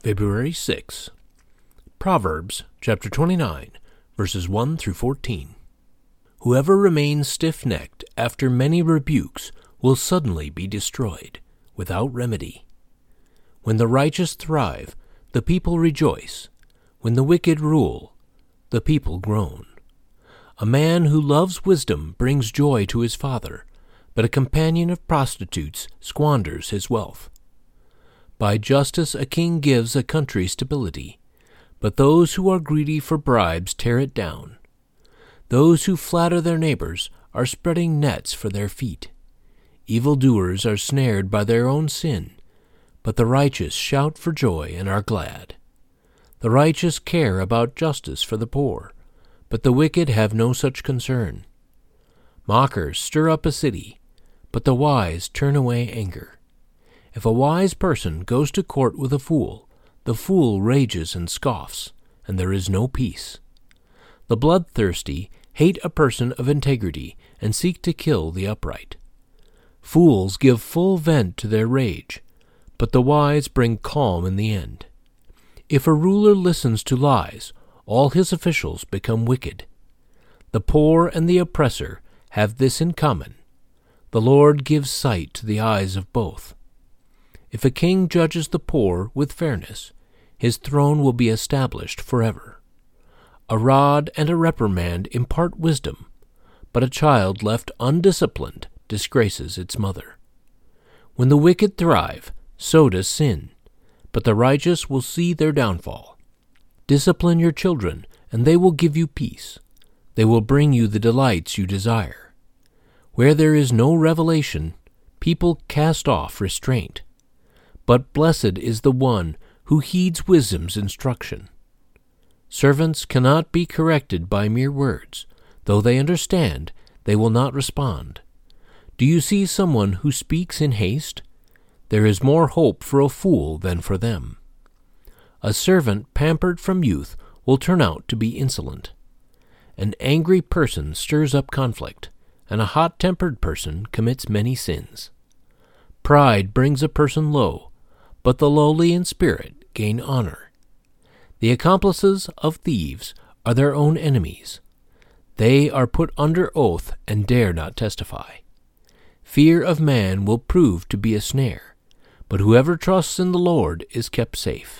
February 6. Proverbs chapter 29, verses 1 through 14. Whoever remains stiff-necked after many rebukes will suddenly be destroyed, without remedy. When the righteous thrive, the people rejoice. When the wicked rule, the people groan. A man who loves wisdom brings joy to his father, but a companion of prostitutes squanders his wealth. By justice a king gives a country stability, but those who are greedy for bribes tear it down. Those who flatter their neighbors are spreading nets for their feet. Evildoers are snared by their own sin, but the righteous shout for joy and are glad. The righteous care about justice for the poor, but the wicked have no such concern. Mockers stir up a city, but the wise turn away anger. If a wise person goes to court with a fool, the fool rages and scoffs, and there is no peace. The bloodthirsty hate a person of integrity and seek to kill the upright. Fools give full vent to their rage, but the wise bring calm in the end. If a ruler listens to lies, all his officials become wicked. The poor and the oppressor have this in common: the Lord gives sight to the eyes of both. If a king judges the poor with fairness, his throne will be established forever. A rod and a reprimand impart wisdom, but a child left undisciplined disgraces its mother. When the wicked thrive, so does sin, but the righteous will see their downfall. Discipline your children, and they will give you peace. They will bring you the delights you desire. Where there is no revelation, people cast off restraint. But blessed is the one who heeds wisdom's instruction. Servants cannot be corrected by mere words. Though they understand, they will not respond. Do you see someone who speaks in haste? There is more hope for a fool than for them. A servant pampered from youth will turn out to be insolent. An angry person stirs up conflict, and a hot-tempered person commits many sins. Pride brings a person low, but the lowly in spirit gain honor. The accomplices of thieves are their own enemies. They are put under oath and dare not testify. Fear of man will prove to be a snare, but whoever trusts in the Lord is kept safe.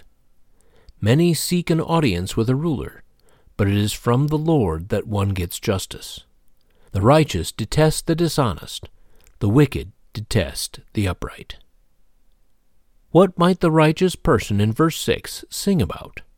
Many seek an audience with a ruler, but it is from the Lord that one gets justice. The righteous detest the dishonest, the wicked detest the upright. What might the righteous person in verse 6 sing about?